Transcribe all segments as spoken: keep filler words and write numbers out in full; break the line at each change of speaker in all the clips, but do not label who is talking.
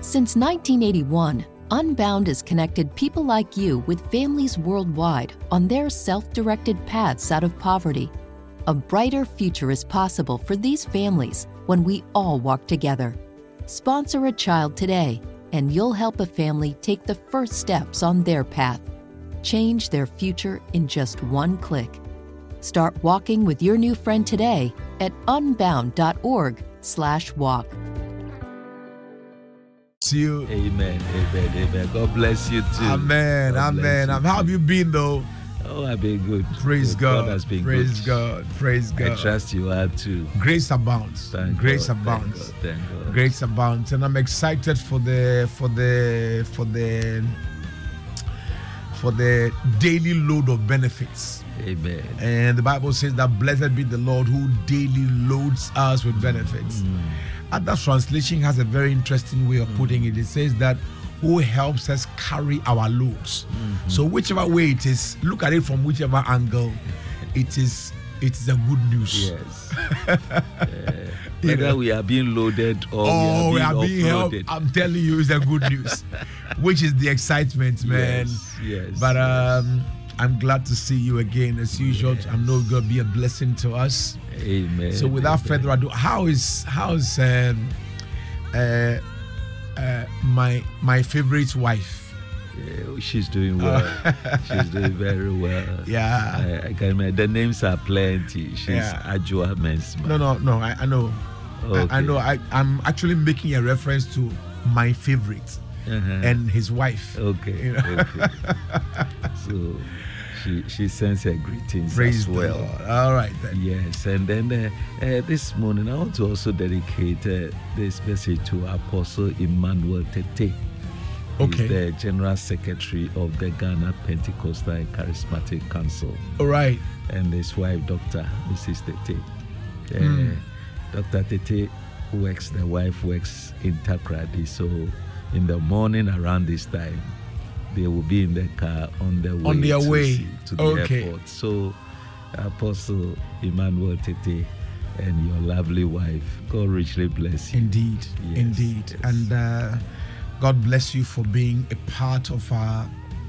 Since nineteen eighty-one, Unbound has connected people like you with families worldwide on their self-directed paths out of poverty. A brighter future is possible for these families when we all walk together. Sponsor a child today, and you'll help a family take the first steps on their path. Change their future in just one click. Start walking with your new friend today at unbound.org slash walk.
You.
Amen, amen, amen. God bless you too.
Amen,
God
amen.
you
How have
too.
you been though?
Oh, I've been good.
Praise
good.
God.
God has been
Praise
good.
God. Praise God.
I trust you are too.
Grace abounds.
Thank
Grace
God,
abounds.
Thank God, thank God.
Grace abounds, and I'm excited for the for the for the for the daily load of benefits.
Amen.
And the Bible says that blessed be the Lord who daily loads us with benefits.
Mm.
Other translation has a very interesting way of putting it. It says that who helps us carry our loads.
Mm-hmm.
So whichever way it is, look at it from whichever angle, it is it is a good news.
Yes. uh, whether we are being loaded or
Oh,
we are being,
being helped.
offloaded.
I'm telling you, it's a good news, which is the excitement, man.
Yes, yes.
But
yes.
um, I'm glad to see you again as usual.
Yes.
I know it's gonna be a blessing to us.
Amen.
So without
amen.
further ado, how is how is um, uh, uh, my my favorite wife?
Yeah, she's doing well. She's doing very well.
Yeah.
I, I can remember the names are plenty. She's
Yeah.
Ajua Mensma.
No, no, no. I, I know.
Okay.
I, I know. I, I'm actually making a reference to my favorite
Uh-huh.
and his wife.
Okay.
You know?
Okay. So she she sends her greetings
Praise
as
the
well.
Lord. All right then.
Yes, and then uh, uh, this morning I want to also dedicate uh, this message to Apostle Emmanuel Tete.
Okay.
He's the General Secretary of the Ghana Pentecostal and Charismatic Council,
All right.
and his wife, Doctor Missus Tete. Uh,
Mm.
Doctor Tete works, the wife works in Takrady, so in the morning around this time, they will be in the car on their way,
On their
to,
way.
see- to the
Okay.
airport. So, Apostle Emmanuel Tete and your lovely wife, God richly bless you.
Indeed.
Yes,
Indeed.
yes.
And uh, God bless you for being a part of our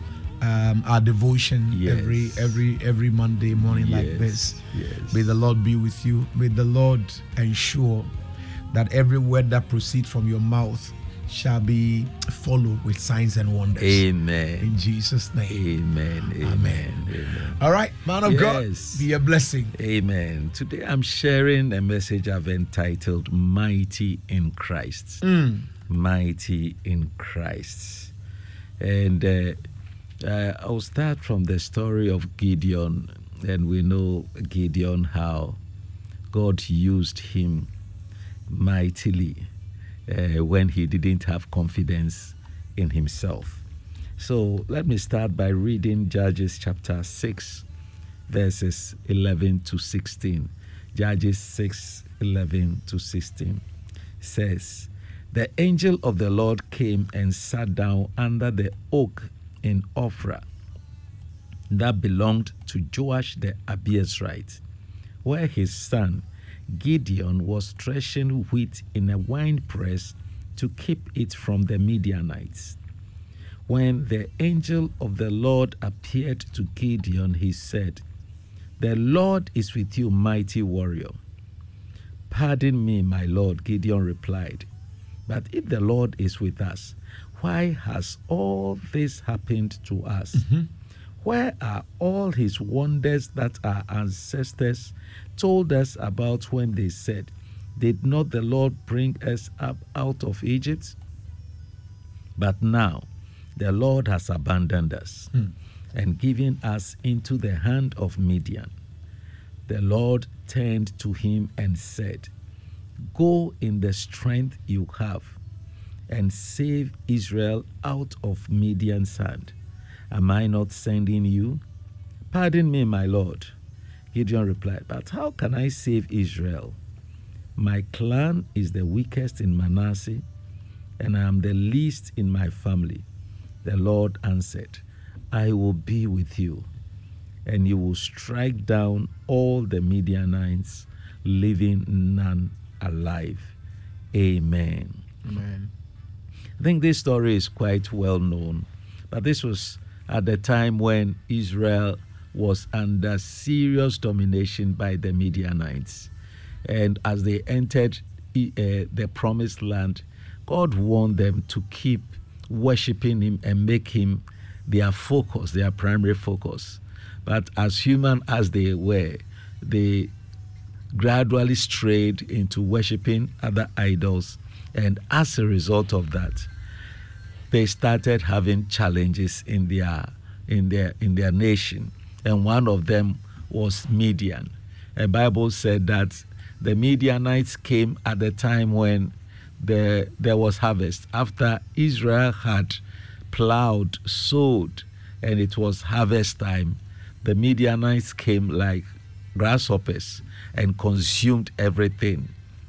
um, our devotion
Yes.
every every every Monday morning like
Yes,
this.
yes.
May the Lord be with you. May the Lord ensure that every word that proceeds from your mouth shall be followed with signs and wonders.
Amen.
In Jesus' name.
Amen. Amen.
Amen.
Amen.
All right, man of
Yes.
God, be a blessing.
Amen. Today I'm sharing a message I've entitled Mighty in Christ.
Mm.
Mighty in Christ. And uh, uh, I'll start from the story of Gideon. And we know Gideon, how God used him mightily uh, when he didn't have confidence in himself. So let me start by reading Judges chapter six, verses eleven to sixteen. Judges six, eleven to sixteen says, "The angel of the Lord came and sat down under the oak in Ophrah that belonged to Joash the Abiezrite, where his son Gideon was threshing wheat in a winepress to keep it from the Midianites. When the angel of the Lord appeared to Gideon, he said, 'The Lord is with you, mighty warrior.' 'Pardon me, my Lord,' Gideon replied, 'but if the Lord is with us, why has all this happened to us?
Mm-hmm.
Where are all his wonders that our ancestors told us about when they said, Did not the Lord bring us up out of Egypt? But now the Lord has abandoned us
Mm.
and given us into the hand of Midian.' The Lord turned to him and said, 'Go in the strength you have and save Israel out of Midian's hand. Am I not sending you?' 'Pardon me, my Lord,' Gideon replied, 'but how can I save Israel? My clan is the weakest in Manasseh, and I am the least in my family.' The Lord answered, 'I will be with you, and you will strike down all the Midianites, leaving none alive.' Amen."
Amen.
I think this story is quite well known, but this was at the time when Israel was under serious domination by the Midianites. And as they entered uh, the promised land, God warned them to keep worshiping him and make him their focus, their primary focus. But as human as they were, they gradually strayed into worshiping other idols. And as a result of that, they started having challenges in their in their in their nation. And one of them was Midian. The Bible said that the Midianites came at the time when the, there was harvest. After Israel had plowed, sowed, and it was harvest time, the Midianites came like grasshoppers and consumed everything.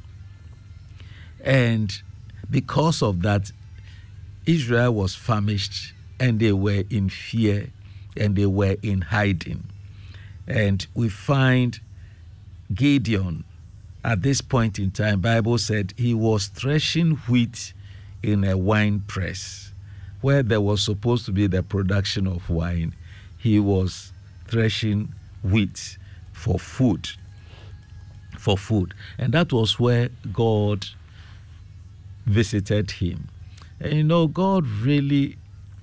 And because of that, Israel was famished, and they were in fear, and they were in hiding. And we find Gideon at this point in time. Bible said he was threshing wheat in a wine press where there was supposed to be the production of wine. He was threshing wheat for food, for food. And that was where God visited him. And you know, God really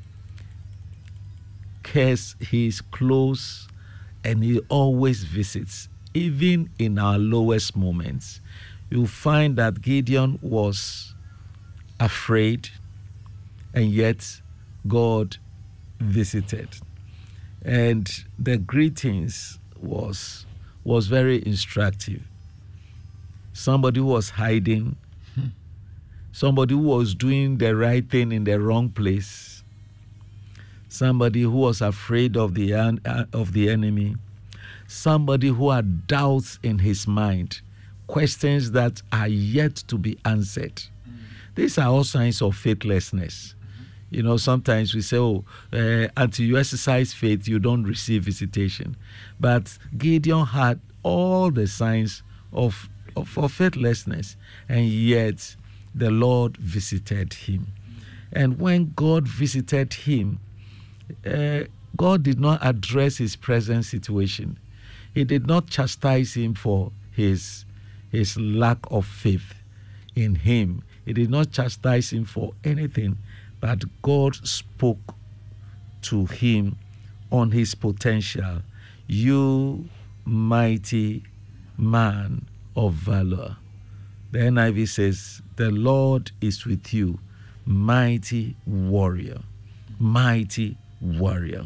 cares. He's close, and he always visits, even in our lowest moments. You find that Gideon was afraid, and yet God visited. And the greetings was was very instructive. Somebody who was hiding, hmm. somebody who was doing the right thing in the wrong place, somebody who was afraid of the of the enemy, somebody who had doubts in his mind, questions that are yet to be answered. Mm. These are all signs of faithlessness. Mm-hmm. You know, sometimes we say, oh, uh, until you exercise faith, you don't receive visitation. But Gideon had all the signs of, of, of faithlessness, and yet the Lord visited him. Mm. And when God visited him, uh, God did not address his present situation. He did not chastise him for his, his lack of faith in him. He did not chastise him for anything, but God spoke to him on his potential. You mighty man of valor. The N I V says, the Lord is with you, mighty warrior, mighty warrior.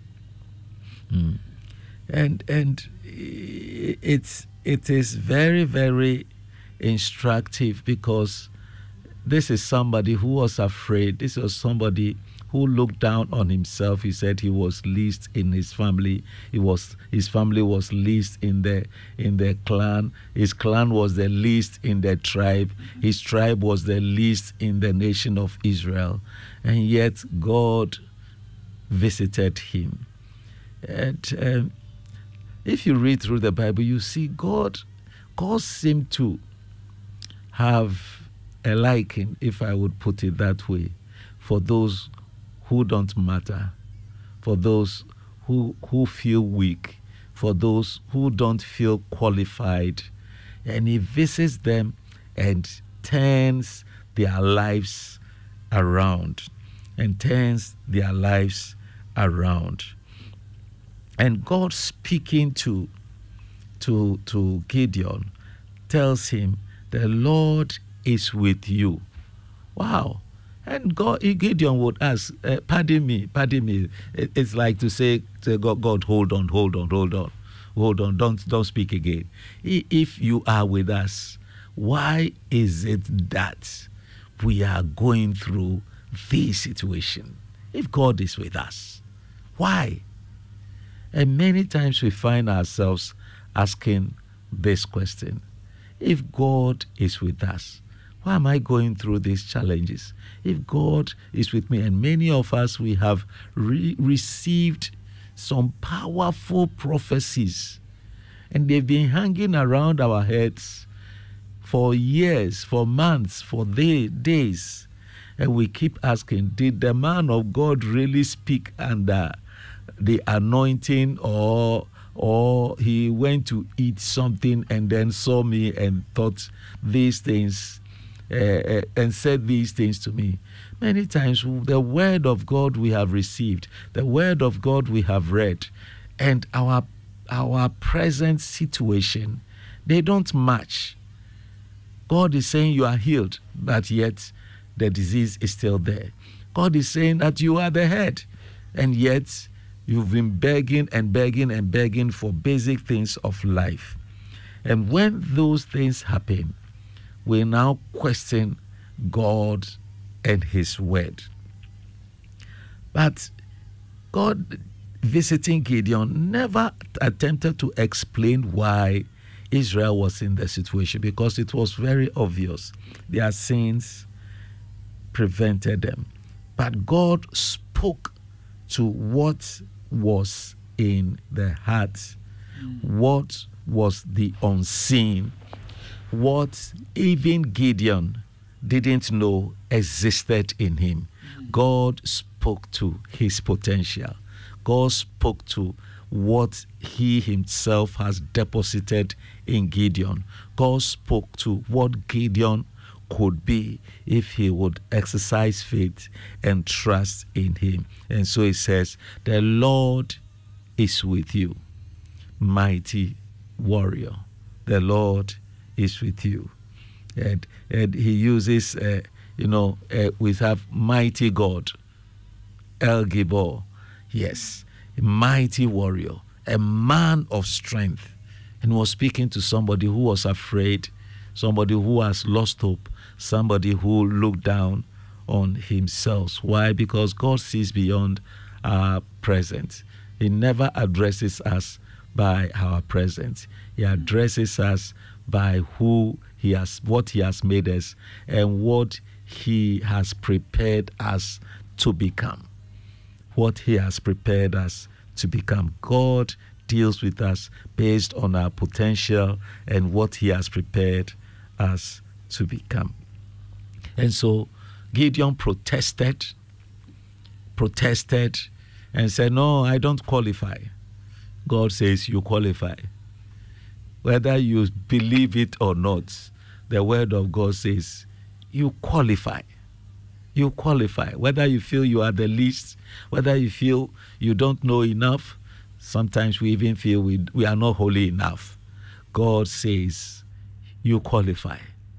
Mm. And and it's it is very, very instructive, because this is somebody who was afraid. This was somebody who looked down on himself. He said he was least in his family. He was his family was least in the in the clan. His clan was the least in the tribe. His tribe was the least in the nation of Israel. And yet God visited him. And um, if you read through the Bible, you see God, God seemed to have a liking, if I would put it that way, for those who don't matter, for those who who feel weak, for those who don't feel qualified. And he visits them and turns their lives around, and turns their lives around. And God, speaking to, to, to Gideon, tells him, the Lord is with you. Wow. And God, Gideon would ask, uh, pardon me, pardon me. It's like to say to God, God, hold on, hold on, hold on, hold on, don't, don't speak again. If you are with us, why is it that we are going through this situation? If God is with us, why? And many times we find ourselves asking this question. If God is with us, why am I going through these challenges? If God is with me, and many of us, we have re- received some powerful prophecies, and they've been hanging around our heads for years, for months, for day, days. And we keep asking, did the man of God really speak under the anointing, or or he went to eat something and then saw me and thought these things uh, uh, and said these things to me? Many times the word of God we have received, the word of God we have read, and our our present situation, they don't match. God is saying you are healed, but yet the disease is still there. God is saying that you are the head, and yet you've been begging and begging and begging for basic things of life. And when those things happen, we now question God and his word. But God, visiting Gideon, never attempted to explain why Israel was in the situation, because it was very obvious. Their sins prevented them. But God spoke to what was in the heart, mm. what was the unseen, what even Gideon didn't know existed in him. Mm. God spoke to his potential. God spoke to what he himself has deposited in Gideon. God spoke to what Gideon could be if he would exercise faith and trust in him. And so he says, the Lord is with you, mighty warrior. The Lord is with you. And, and he uses, uh, you know, uh, we have mighty God, El Gibor. Yes, a mighty warrior, a man of strength. And was speaking to somebody who was afraid, somebody who has lost hope, somebody who looked down on himself. Why? Because God sees beyond our present. He never addresses us by our present. He addresses us by who he has, what he has made us, and what he has prepared us to become. What he has prepared us to become. God deals with us based on our potential and what he has prepared us to become. And so Gideon protested, protested, and said, no, I don't qualify. God says you qualify. Whether you believe it or not, the word of God says you qualify. You qualify. Whether you feel you are the least, whether you feel you don't know enough, sometimes we even feel we, we are not holy enough. God says you qualify.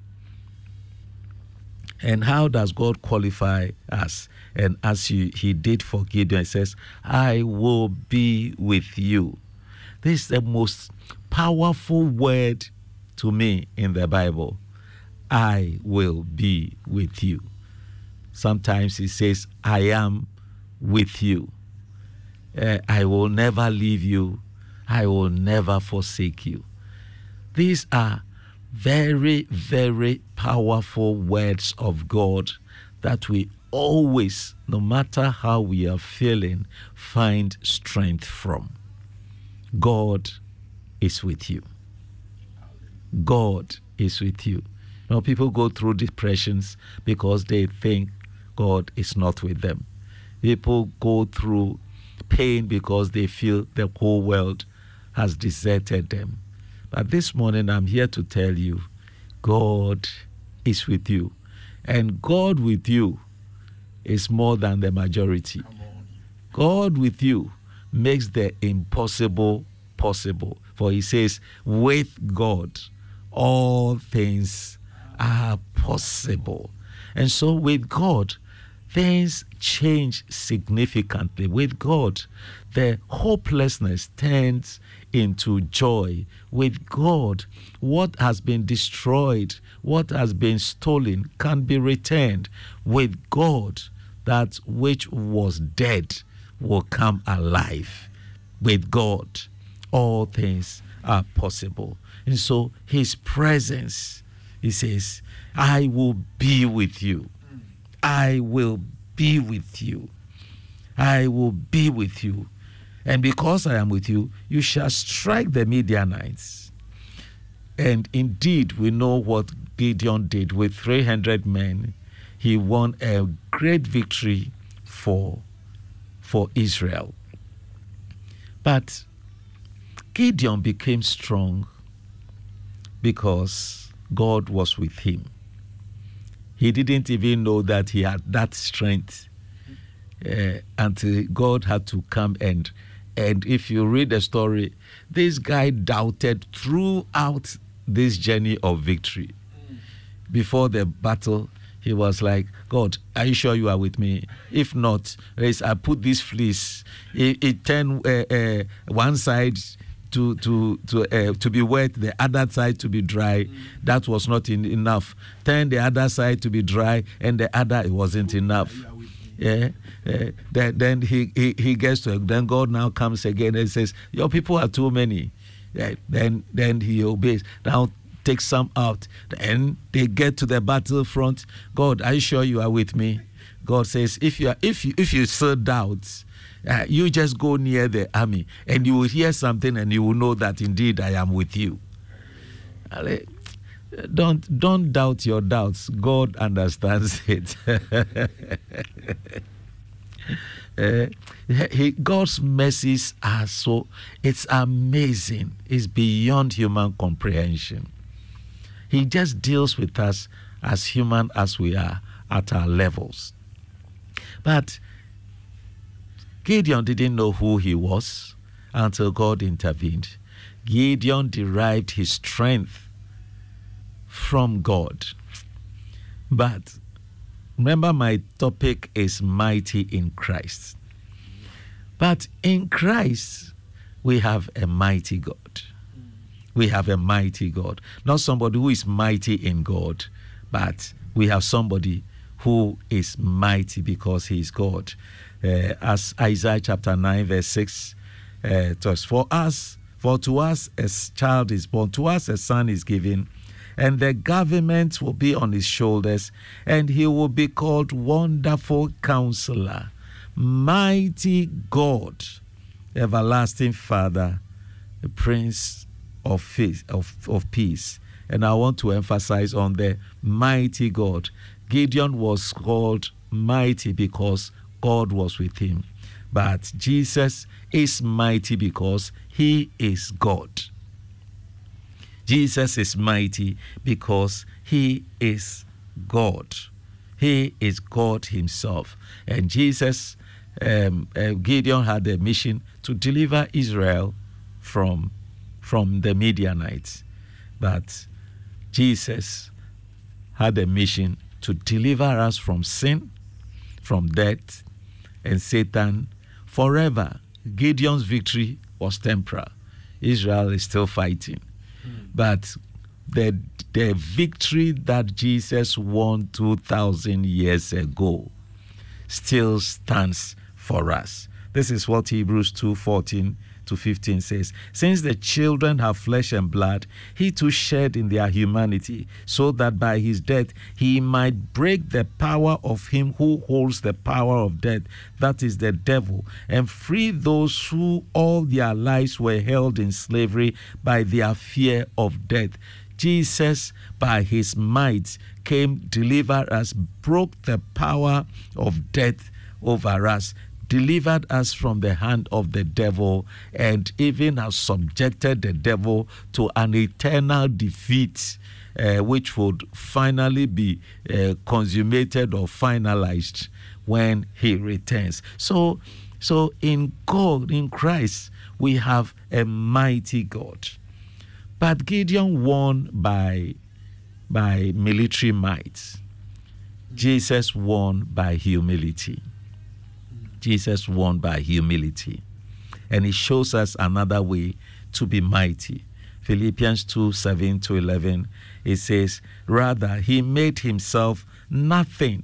And how does God qualify us? And as he, he did for Gideon, he says, I will be with you. This is the most powerful word to me in the Bible. I will be with you. Sometimes he says, I am with you. Uh, I will never leave you. I will never forsake you. These are very, very powerful words of God that we always, no matter how we are feeling, find strength from. God is with you. God is with you. You know, people go through depressions because they think God is not with them. People go through pain because they feel the whole world has deserted them. But this morning I'm here to tell you, God is with you. And God with you is more than the majority. God with you makes the impossible possible. For he says, with God, all things are possible. And so with God, things change significantly. With God, the hopelessness turns into joy. With God, what has been destroyed, what has been stolen can be returned. With God, that which was dead will come alive. With God, all things are possible. And so his presence, he says, I will be with you. I will be with you. I will be with you. And because I am with you, you shall strike the Midianites. And indeed, we know what Gideon did with three hundred men. he won a great victory for, for Israel. But Gideon became strong because God was with him. He didn't even know that he had that strength uh, until God had to come and, and if you read the story, this guy doubted throughout this journey of victory. Before the battle, he was like, God, are you sure you are with me? If not, I put this fleece, it, it turned uh, uh, one side to to to uh, to be wet, the other side to be dry. Mm. That was not in, enough. Turn the other side to be dry, and the other it wasn't enough. Yeah. Uh, then then he, he he gets to it. Then God now comes again and says, your people are too many. Yeah. Then then he obeys. Now take some out. Then they get to the battlefront. God, are you sure you are with me? God says, if you are, if you if you still doubt, Uh, you just go near the army and you will hear something and you will know that indeed I am with you. Don't don't doubt your doubts. God understands it. uh, he, God's mercies are so, it's amazing. It's beyond human comprehension. He just deals with us as human as we are at our levels. But Gideon didn't know who he was until God intervened. Gideon derived his strength from God. But remember, my topic is mighty in Christ. But in Christ, we have a mighty God. We have a mighty God. Not somebody who is mighty in God, but we have somebody who is mighty because he is God. Uh, as Isaiah chapter nine verse six uh, tells, for us, for to us a child is born, to us a son is given, and the government will be on his shoulders, and he will be called Wonderful Counselor, Mighty God, Everlasting Father, the Prince of, faith, of, of Peace. And I want to emphasize on the mighty God. Gideon was called mighty because God was with him. But Jesus is mighty because he is God. Jesus is mighty because he is God. He is God himself. And Jesus, um, uh, Gideon had a mission to deliver Israel from, from the Midianites. But Jesus had a mission to deliver us from sin, from death, and Satan forever. Gideon's victory was temporal. Israel is still fighting. Mm. But the, the victory that Jesus won two thousand years ago still stands for us. This is what Hebrews two fourteen to fifteen says. Since the children have flesh and blood, he too shared in their humanity, so that by his death he might break the power of him who holds the power of death, that is the devil, and free those who all their lives were held in slavery by their fear of death. Jesus, by his might, came, delivered us, broke the power of death over us, delivered us from the hand of the devil, and even has subjected the devil to an eternal defeat, uh, which would finally be uh, consummated or finalized when he returns. So, so in God, in Christ, we have a mighty God. But Gideon won by, by military might. Jesus won by humility. Jesus won by humility. And he shows us another way to be mighty. Philippians two, seven to eleven, it says, rather, he made himself nothing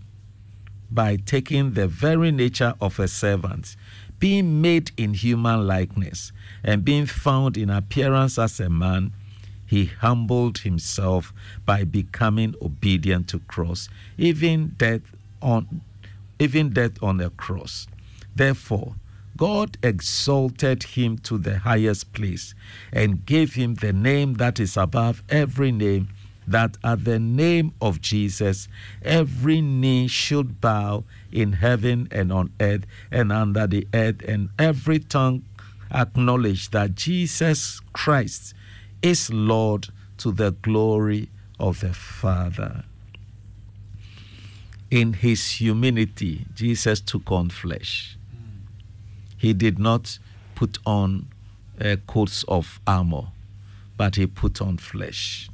by taking the very nature of a servant, being made in human likeness, and being found in appearance as a man, he humbled himself by becoming obedient to cross, even death on, even death on a cross. Therefore, God exalted him to the highest place and gave him the name that is above every name, that at the name of Jesus, every knee should bow in heaven and on earth and under the earth, and every tongue acknowledge that Jesus Christ is Lord, to the glory of the Father. In his humility, Jesus took on flesh. He did not put on uh, coats of armor, but he put on flesh.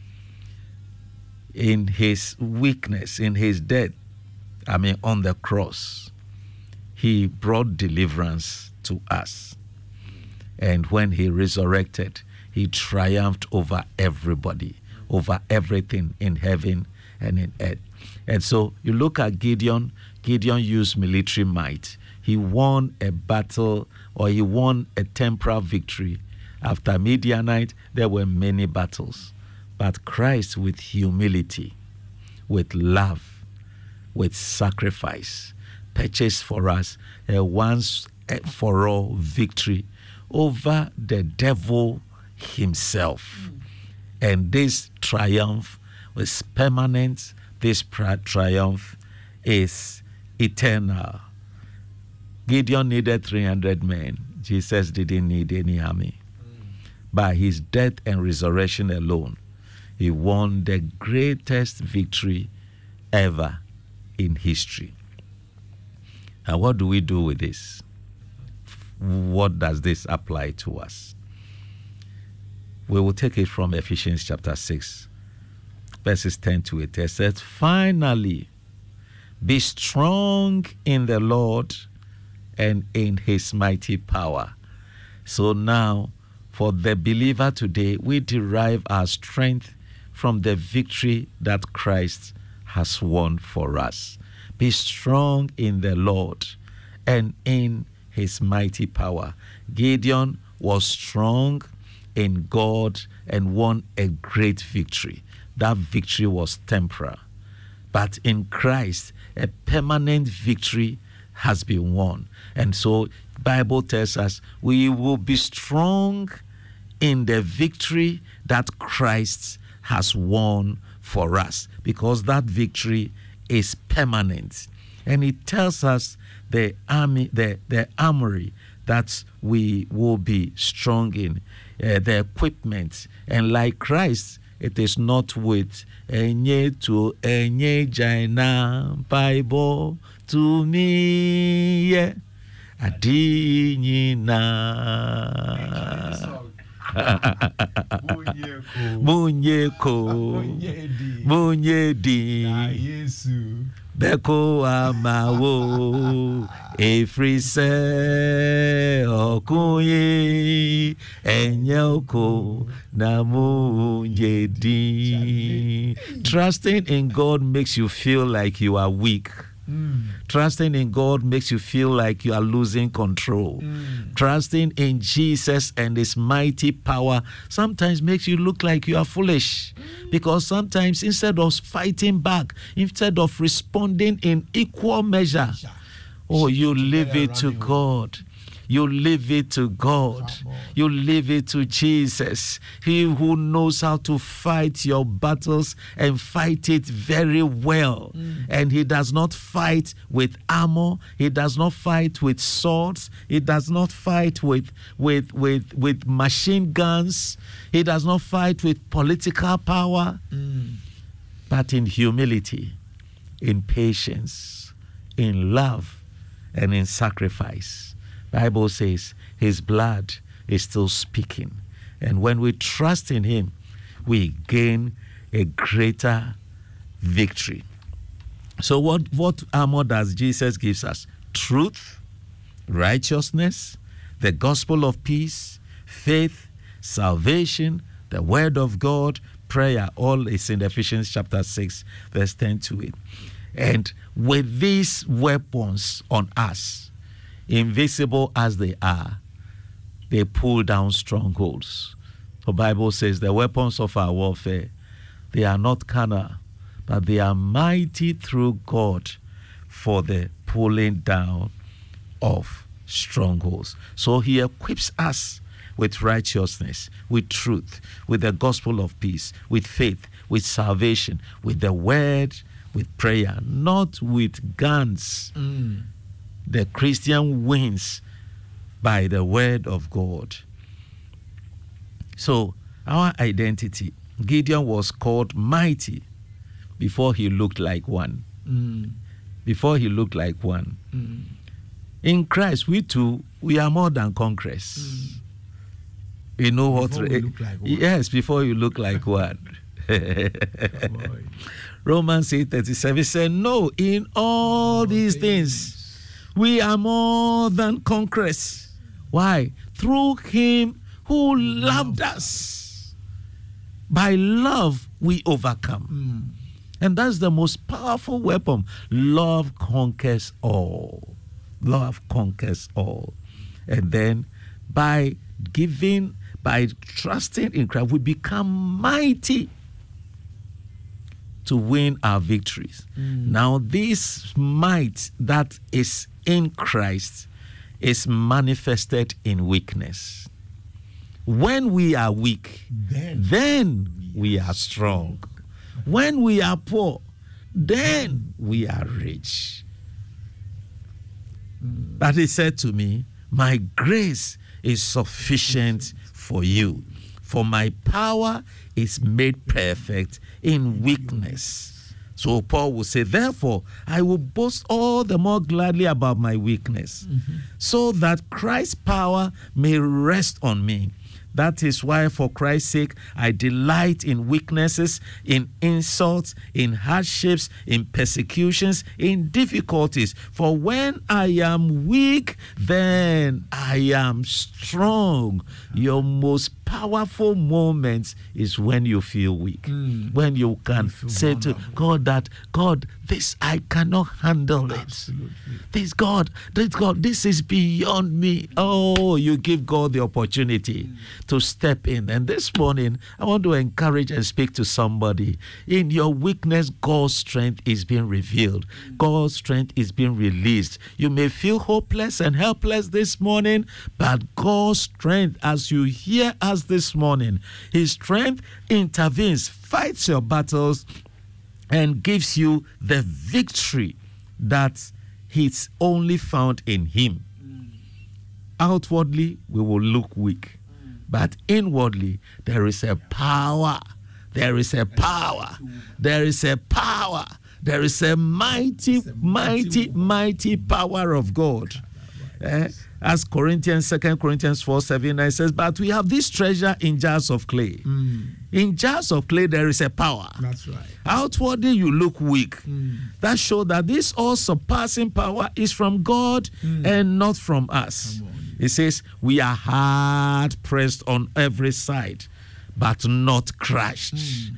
In his weakness, in his death, I mean on the cross, he brought deliverance to us. And when he resurrected, he triumphed over everybody, over everything in heaven and in earth. And so you look at Gideon. Gideon used military might. He won a battle, or he won a temporal victory. After Midianite, there were many battles. But Christ, with humility, with love, with sacrifice, purchased for us a once for all victory over the devil himself. Mm. And this triumph was permanent. This triumph is eternal. Gideon needed three hundred men. Jesus didn't need any army. Mm. By his death and resurrection alone, he won the greatest victory ever in history. And what do we do with this? What does this apply to us? We will take it from Ephesians chapter six, verses ten to eighteen. It says, finally, be strong in the Lord and in his mighty power. So now, for the believer today, we derive our strength from the victory that Christ has won for us. Be strong in the Lord and in his mighty power. Gideon was strong in God and won a great victory. That victory was temporal. But in Christ, a permanent victory has been won. And so the Bible tells us we will be strong in the victory that Christ has won for us, because that victory is permanent. And it tells us the army, the, the armory that we will be strong in, uh, the equipment. And like Christ, it is not with enye to enye jaina Bible to me adinyina munyeko munyedi beko amawo efrise okunye enyoko namunyedi. Trusting in God makes you feel like you are weak. Mm. Trusting in God makes you feel like you are losing control. Mm. Trusting in Jesus and his mighty power sometimes makes you look like you are foolish. Mm. Because sometimes instead of fighting back, instead of responding in equal measure, oh, you leave it to God. You leave it to God. You leave it to Jesus. He who knows how to fight your battles and fight it very well. Mm. And he does not fight with armor. He does not fight with swords. He does not fight with, with, with, with machine guns. He does not fight with political power. Mm. But in humility, in patience, in love, and in sacrifice. Bible says his blood is still speaking. And when we trust in him, we gain a greater victory. So what, what armor does Jesus give us? Truth, righteousness, the gospel of peace, faith, salvation, the word of God, prayer. All is in Ephesians chapter six, verse ten to eight. And with these weapons on us, invisible as they are, they pull down strongholds. The Bible says the weapons of our warfare, they are not carnal, but they are mighty through God for the pulling down of strongholds. So he equips us with righteousness, with truth, with the gospel of peace, with faith, with salvation, with the word, with prayer, not with guns.
Mm.
The Christian wins by the word of God. So, our identity, Gideon was called mighty before he looked like one.
Mm.
Before he looked like one.
Mm.
In Christ, we too, we are more than conquerors.
Mm.
You know what?
Before we look like one.
Yes, before you look like one. Romans eight thirty-seven said, no, in all these things, we are more than conquerors. Why? Through him who loved us. By love, we overcome.
Mm.
And that's the most powerful weapon. Love conquers all. Love conquers all. And then by giving, by trusting in Christ, we become mighty to win our victories.
Mm.
Now, this might that is in Christ is manifested in weakness. When we are weak,
Then,
then we are strong. When we are poor, then we are rich.
Mm.
But he said to me, my grace is sufficient for you, for my power is made perfect in weakness. So Paul will say, therefore, I will boast all the more gladly about my weakness,
Mm-hmm.
so that Christ's power may rest on me. That is why, for Christ's sake, I delight in weaknesses, in insults, in hardships, in persecutions, in difficulties. For when I am weak, then I am strong. Your most powerful moment is when you feel weak.
Mm.
When you can
You feel
say to
vulnerable.
God that, God, this I cannot handle it.
Absolutely.
This God, this God, this is beyond me. Oh, you give God the opportunity mm. to step in. And this morning, I want to encourage and speak to somebody. In your weakness, God's strength is being revealed. Mm. God's strength is being released. You may feel hopeless and helpless this morning, but God's strength, as you hear us this morning, His strength intervenes, fights your battles, and gives you the victory that is only found in Him. Mm. Outwardly, we will look weak, mm. but inwardly, there is a power. There is a power. There is a power. There is a mighty, a mighty, mighty, mighty power of God. Eh? As Corinthians, Second Corinthians four seven nine says, but we have this treasure in jars of clay.
Mm.
In jars of clay, there is a power.
That's right.
Outwardly, you look weak.
Mm.
That shows that this all-surpassing power is from God mm. and not from us. It says, we are hard pressed on every side, but not crushed. Mm.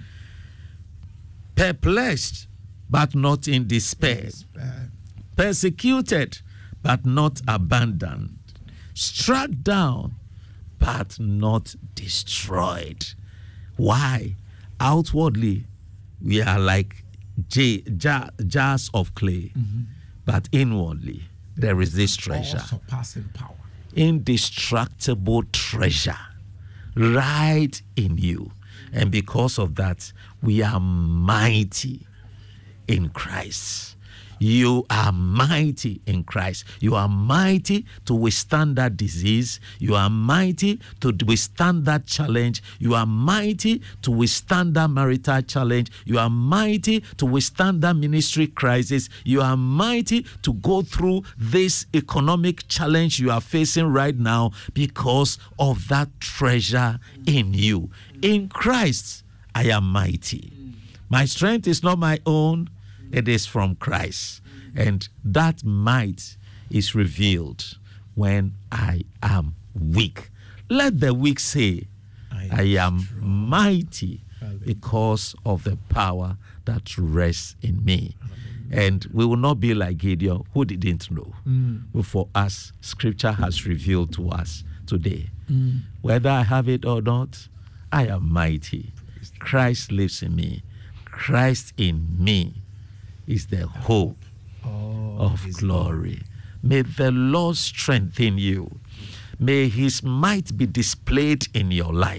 Perplexed, but not in despair. despair. Persecuted, but not abandoned. Struck down, but not destroyed. Why? Outwardly, we are like j- jar- jars of clay, mm-hmm. but inwardly, there is this treasure.
All surpassing power.
Indestructible treasure right in you. And because of that, we are mighty in Christ. You are mighty in Christ. You are mighty to withstand that disease. You are mighty to withstand that challenge. You are mighty to withstand that marital challenge. You are mighty to withstand that ministry crisis. You are mighty to go through this economic challenge you are facing right now because of that treasure in you. In Christ, I am mighty. My strength is not my own. It is from Christ. And that might is revealed when I am weak. Let the weak say, I am, I am mighty because of the power that rests in me. And we will not be like Gideon, who didn't know. Mm. But for us, Scripture has revealed to us today. Mm. Whether I have it or not, I am mighty. Christ lives in me. Christ in me is the hope oh, of glory. God. May the Lord strengthen you. May His might be displayed in your life.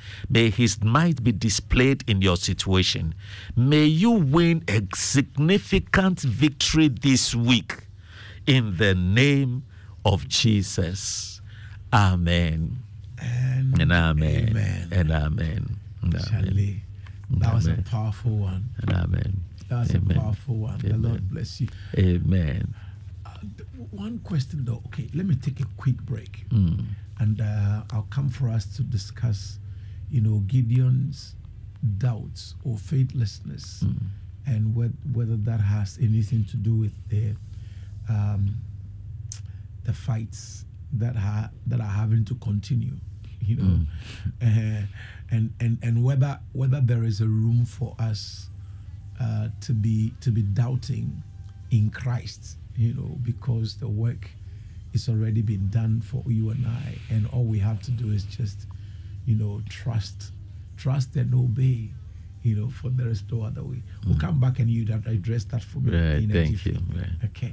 May his might be displayed in your situation. May you win a significant victory this week in the name of Jesus. Amen.
And,
and amen.
Amen.
And amen. And amen.
Charlie, that was
Amen.
a powerful one.
And amen.
That was
Amen.
a powerful one.
Amen.
The Lord bless you.
Amen.
Uh, one question though. Okay, let me take a quick break.
Mm.
And uh, I'll come for us to discuss, you know, Gideon's doubts or faithlessness,
Mm.
and wh- whether that has anything to do with the um, the fights that ha- that are having to continue, you know,
Mm.
uh, and and and whether whether there is a room for us uh, to be to be doubting in Christ, you know, because the work it's already been done for you and I, and all we have to do is just, you know, trust, trust and obey, you know, for there is no other way. We'll come back and you'd have to address that for me.
Right,
in a
thank
jiffy.
you. Right.
Okay.